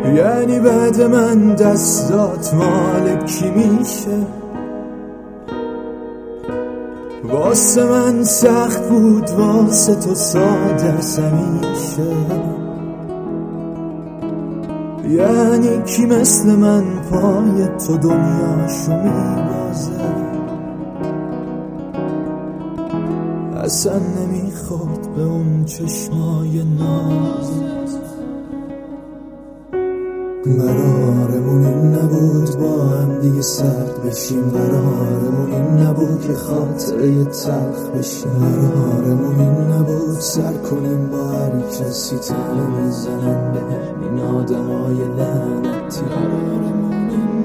یعنی بعد من دستات مال کی میشه؟ واسه من سخت بود، واسه تو ساده میشه. یعنی کی مثل من پای تو دنیاشو میبازه؟ اصلا نمیخواد به اون چشمای نازت. قرارمون این نبود با هم دیگه سرد بشیم، قرارمون این نبود که خاطره تلخ بشیم، قرارمون این نبود سر کنیم با هر کسی تنه بزنن به این آدمای لعنتی. قرارمون این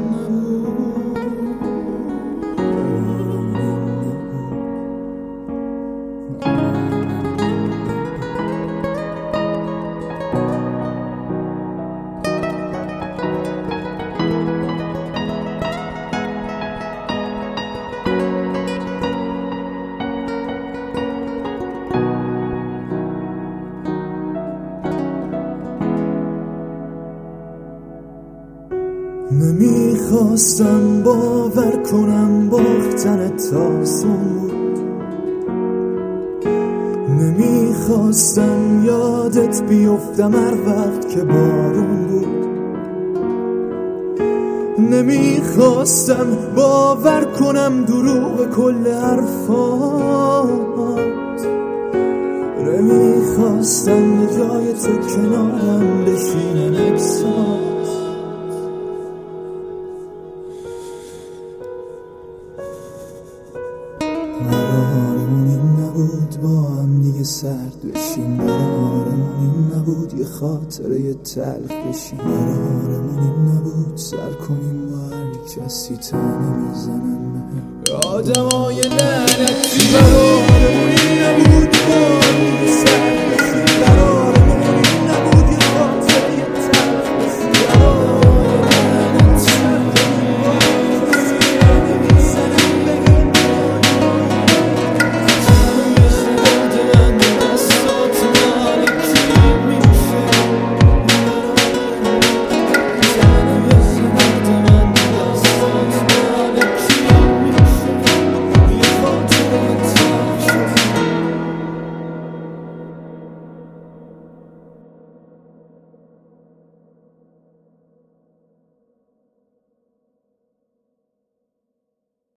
نمیخواستم باور کنم باختن تاسون بود، نمیخواستم یادت بیفتم هر وقت که بارون بود، نمیخواستم باور کنم دروغ کل حرفات، نمیخواستم جای تو کنارم بشینم احساس. قرارمون این نبود با هم دیگه سرد بشیم، قرارمون این نبود یه خاطره تلخ بشیم، قرارمون این نبود سر کنیم با هر کسی تنه میزنن به آدمای لعنتی. قرارمون این نبود با